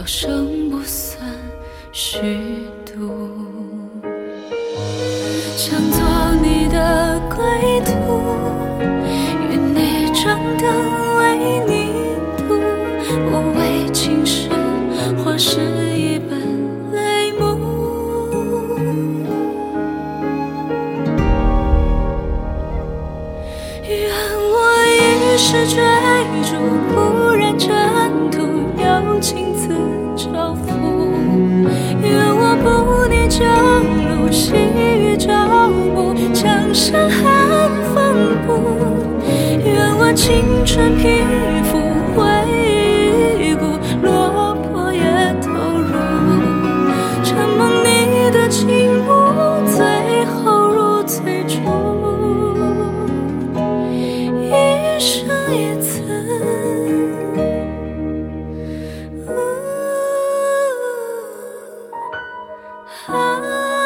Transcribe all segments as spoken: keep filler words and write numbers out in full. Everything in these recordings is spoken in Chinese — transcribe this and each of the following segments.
生不算虚度。想做你的归途，与你长灯为你读，无为情事，或是一本泪目。愿我一世追逐，不染尘土，有情自招付。愿我不逆旧路，细雨朝暮，江山寒风不。愿我青春皮肤回顾，落魄也投入，承蒙你的倾慕，最后如最初，一生一次。啊，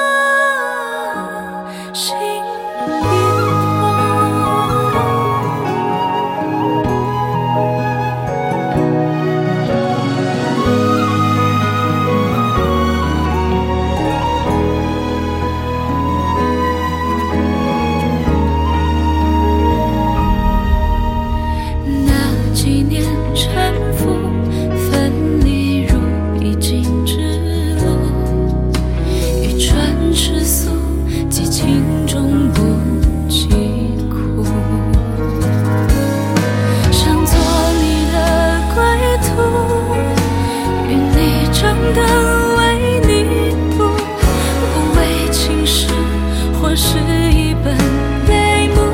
心一那几年沉浮，分离如必经之路，欲穿世俗，激情中不疾苦。想做你的归途，与你长灯为你读，无为情事，或是一本泪目。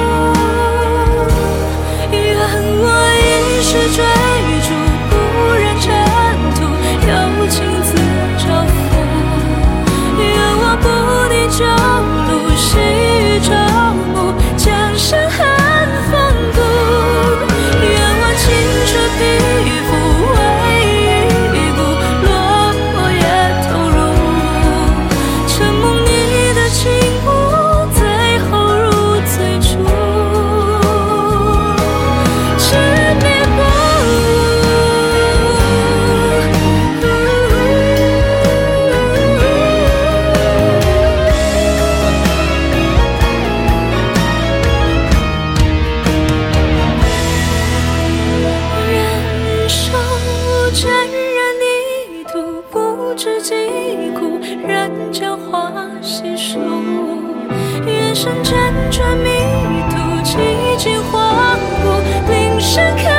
愿我一世追逐，不染尘土，有情自招付。愿我不逆旧路，细雨朝暮，江山寒风不。愿我青春皮肤回顾，落魄也投入，承蒙你的倾慕，最后如最初，执迷不悟。人生沾染泥土，不知疾苦，任江花细数。愿生辗转迷途，几经荒芜，临山看